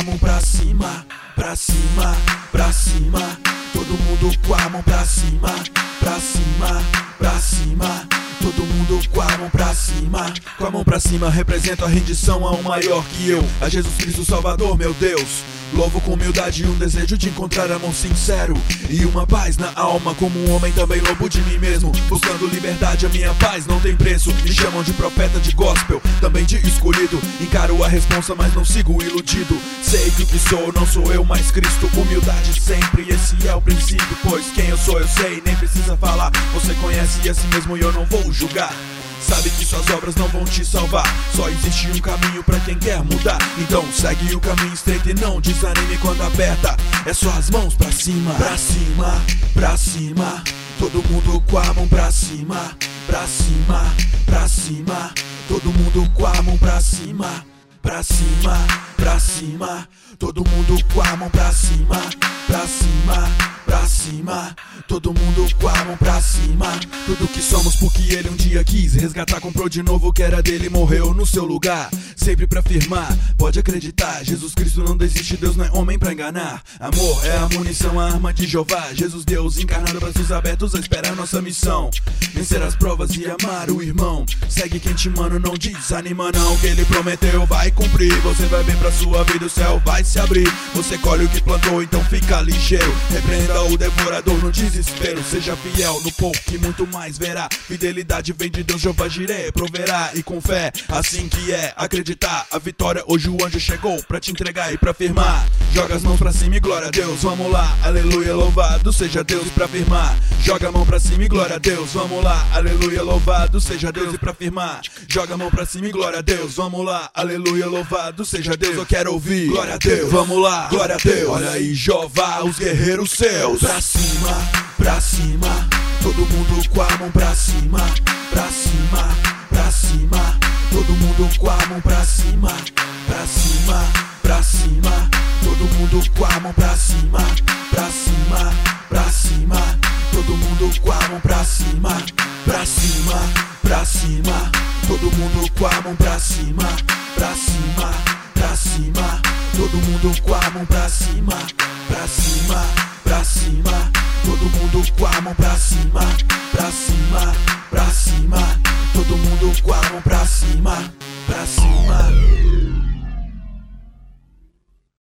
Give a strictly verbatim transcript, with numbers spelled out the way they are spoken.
mão pra cima, pra cima, pra cima. Todo mundo com a mão pra cima, pra cima, pra cima. Todo mundo com a mão pra cima. Com a mão pra cima representa a rendição a um maior que eu, a Jesus Cristo Salvador, meu Deus. Louvo com humildade e um desejo de encontrar amor sincero e uma paz na alma. Como um homem também louvo de mim mesmo, buscando liberdade, a minha paz não tem preço. Me chamam de profeta de gospel, também de escolhido. Encaro a responsa, mas não sigo iludido. Sei que o que sou não sou eu, mas Cristo. Humildade sempre, esse é o princípio. Pois quem eu sou eu sei, nem precisa falar. Você conhece a si mesmo e eu não vou julgar. Sabe que suas obras não vão te salvar, só existe um caminho pra quem quer mudar. Então segue o caminho estreito e não desanime quando aperta. É só as mãos pra cima, pra cima, pra cima. Todo mundo com a mão pra cima, pra cima, pra cima. Todo mundo com a mão pra cima, pra cima, pra cima. Todo mundo com a mão pra cima, pra cima, pra cima. Todo mundo com a mão pra cima. Tudo que somos porque ele um dia quis resgatar, comprou de novo o que era dele, morreu no seu lugar. Sempre pra afirmar, pode acreditar, Jesus Cristo não desiste, Deus não é homem pra enganar. Amor é a munição, a arma de Jeová. Jesus Deus encarnado, braços abertos a esperar nossa missão. Vencer as provas e amar o irmão. Segue quente, mano, não desanima não. Que ele prometeu vai cumprir. Você vai bem pra sua vida, o céu vai se abrir. Você colhe o que plantou, então fica ligeiro. Repreenda o devorador no desespero. Seja fiel no pouco que muito mais verá. Fidelidade vem de Deus, Jeová Jireh proverá. E com fé, assim que é acreditar a vitória, hoje o anjo chegou pra te entregar e pra firmar. Joga as mãos pra cima e glória a Deus, vamos lá, aleluia, louvado seja Deus. Pra firmar, joga a mão pra cima e glória a Deus, vamos lá, aleluia, louvado seja Deus. E pra firmar, joga a mão pra cima e glória a Deus, vamos lá, aleluia, louvado seja Deus. Eu quero ouvir, glória a Deus, vamos lá, glória a Deus. Olha aí, Jeová, os guerreiros seus. Pra cima, pra cima, todo mundo com a mão pra cima, pra cima, pra cima. Todo mundo com a mão pra cima, pra cima, pra cima. Todo mundo com a mão pra cima, pra cima, pra cima. Todo mundo com a mão pra cima, pra cima, pra cima. Todo mundo com a mão pra cima, pra cima, pra cima. Todo mundo com a mão pra cima, pra cima, pra cima. Todo mundo com a mão pra cima.